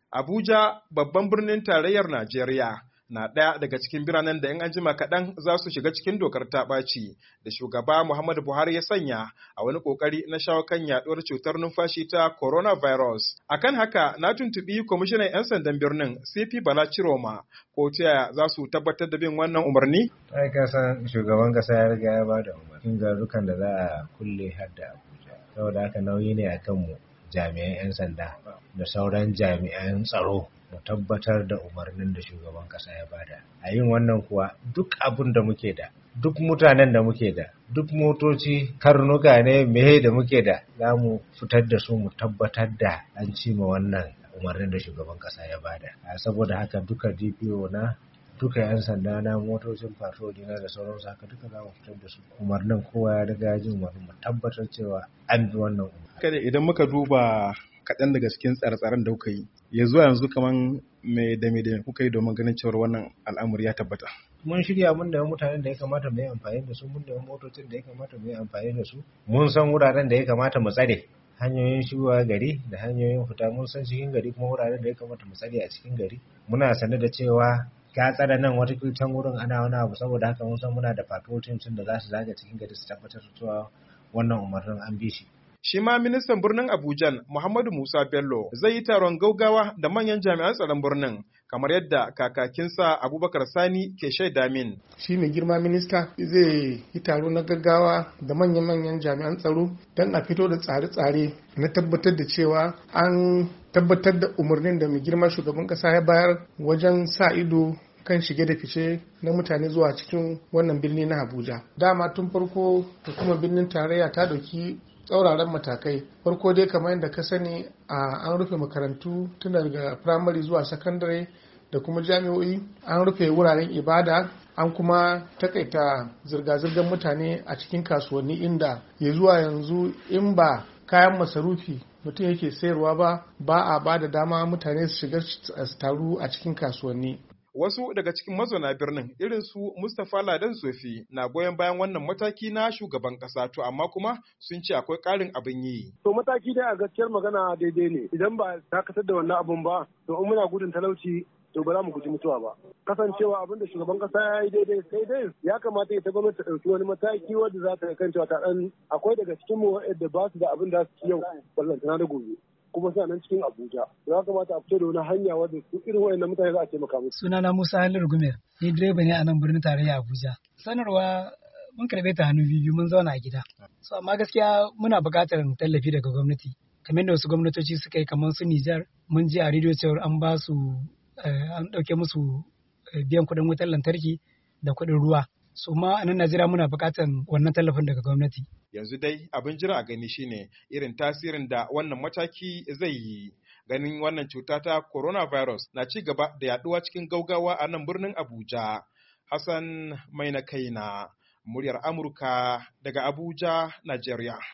Abuja, babban birnin tarayyar Najeriya, na ɗaya daga cikin biranen da in an jima kaɗan za su shiga cikin dokar ta ɓaci da shugaba Muhammadu Buhari ya sanya a wani ƙoƙari na shawo kan yaɗuwar cutar numfashi ta coronavirus. Akan haka na tuntuɓi kwamishinan 'yan sandan birnin CP Bala Ciroma ko ta yaya za su tabbatar da bin wannan umarni? Ai ka san shugaban ƙasa ya riga ya bada umarnin garurukan da za a kulle har da Abuja. Saboda haka nauyi ne akan mu jami'an 'yan sanda da sauran jami'an tsaro mu tabbatar da umarnin da shugaban kasa ya bada. A yin wannan kuwa duk abin da muke da, duk mutanen da muke da, duk motoci, karnuka ne mehe da muke da, za mu fitar da su mu tabbatar da an cima wannan umarnin da shugaban kasa ya bada. Saboda haka duka DPO na, duka 'yan sanda na, motocin patrol na da sauransu haka duka za mu fitar da su. Umarnin kowa ya riga jin umarnin mu tabbatar cewa an bi wannan umarnin. Kada idan muka duba kaɗan daga cikin tsare-tsaren da kuka yi, ya zuwa yanzu kaman me da kuka yi domin ganin cewar wannan al'amari ya tabbata. Mun shirya mun da mutanen da ya kamata mu yi amfani da su, mun da motocin da ya kamata mu yi amfani da su, mun san wuraren da ya kamata mu tsare, hanyoyin shigowa gari da hanyoyin fita, mun san cikin gari kuma wuraren da ya kamata mu tsare a cikin gari. Muna sane da cewa ka tsara nan wata can wurin ana wani abu, saboda haka mun san muna da patrol teams da za su zaga cikin gari su tabbatar da cewa wannan umarnin an bi shi. Shi ma ministan birnin Abuja, Muhammadu Musa Bello, zai yi taron gaugawa da manyan jami'an tsaron birnin, kamar yadda kakakinsa Abubakar Sani ke shaida min. Shi mai girma minista zai yi taro na gaggawa da manyan jami'an tsaro don a fito da tsare-tsare na tabbatar da cewa an tabbatar da umarnin da mai girma shugaban kasa ya bayar wajen sa ido kan shige da fice na mutane zuwa cikin wannan birni na Abuja. Dama tun farko hukumar birnin tarayya ta dauki tsauraran matakai. Farko dai kamar yadda ka sani an rufe makarantu tun daga firamare zuwa sakandare da kuma jami'o'i, an rufe wuraren ibada, an kuma takaita zirga-zirgar mutane a cikin kasuwanni inda ya zuwa yanzu in ba kayan masarufi mutum yake sayarwa ba a ba da dama mutane su shiga su taru a cikin kasuwanni. Wasu daga cikin mazauna birnin irin su Mustapha Ladan Sofi na goyon bayan wannan mataki na shugaban kasa, to amma kuma sun ce akwai ƙarin abin yi. To mataki dai a gaskiyar magana daidai ne, idan ba dakatar da wannan abun ba to in muna gudun talauci to ba za mu guji mutuwa ba. Kasancewa abin da shugaban kasa ya yi daidai sai dai ya kamata ita gwamnati ta ɗauki wani mataki wanda za ta kan cewa ta ɗan akwai daga cikin mu waɗanda ba su da abin da su yau ballantana da gobe. Kuma suna nan cikin Abuja. Ya kamata a fito da wani hanya wadda su irin wayannan mutane za a taimaka musu. Sunana Musa Halilu Gumel, ni direba ne a nan birnin tarayya Abuja. Sanarwa mun karɓe ta hannu biyu mun zauna a gida. So amma gaskiya muna buƙatar tallafi daga gwamnati. Kamar da wasu gwamnatoci suka yi kamar su Nijar, mun ji a rediyo cewar an ba su an ɗauke musu biyan kuɗin wutar lantarki da kuɗin ruwa. So ma a nan Najeriya muna buƙatar wannan tallafin daga gwamnati. Yanzu dai abin jira a gani shine irin tasirin da wannan mataki zai yi. Ganin wannan cuta ta coronavirus na ci gaba da yaduwa cikin gaugawa a nan birnin Abuja. Hassan Mai na kaina, muryar Amurka daga Abuja, Najeriya.